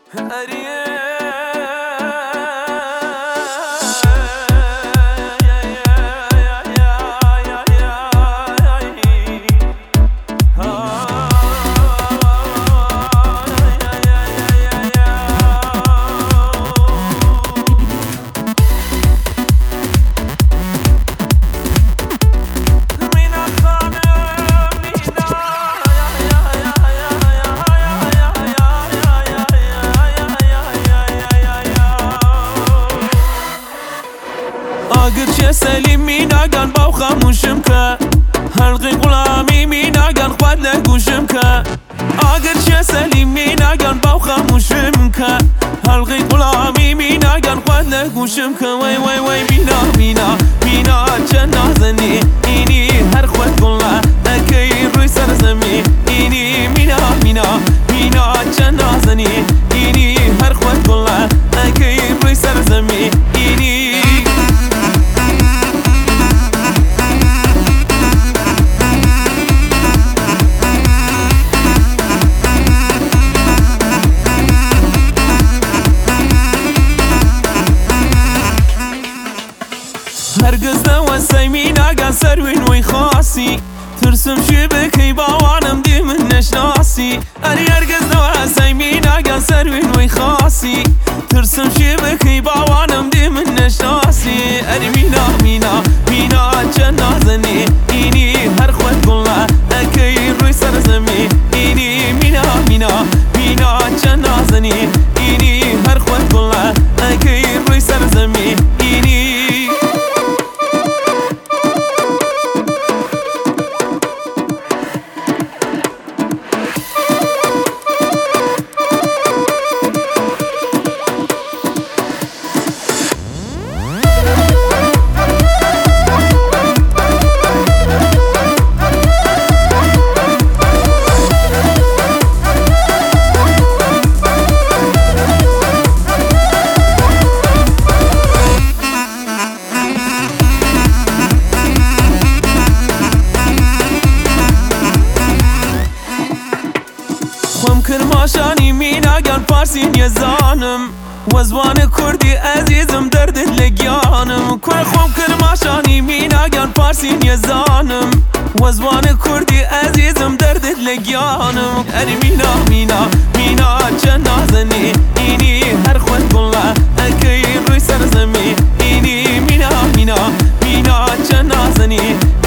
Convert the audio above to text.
اگرچه سلیمی نگن باو خاموشم که حلقی غلامی می نگن خود نگوشم که اگرچه سلیمی نگن باو خاموشم که حلقی غلامی می نگن خود نگوشم که وای وای وای بینا بینا بینا چه نازنی اینی هر خود گله اکی روی سر زمین اینی مینا مینا مینا چه نازنی اینی هر خود گله اکی روی سر زمین اینی هرگز نوستی می نگن سروین وی خاصی ترسم شی بکی باوانم دی من نشناسی اری هرگز نوستی می نگن سروین وی خاصی ترسم شی بکی باوانم دی من نشناسی اری مینا مینا مینا چه نازنی اینی هر خود گله اکی روی سر زمین اینی مینا مینا مینا چه نازنی اینی هر خود گله اکی روی سر زمین اینی خم کرماشانی می نگن پارسین یزانم وزوان کردی عزیزم دردت لگیانم خم کرماشانی می نگن پارسین یزانم وزوان کردی عزیزم دردت لگیانم اری مینا مینا مینا چه نازنی اینی هر خود گله اکی روی سر زمین اینی مینا مینا مینا چه نازنی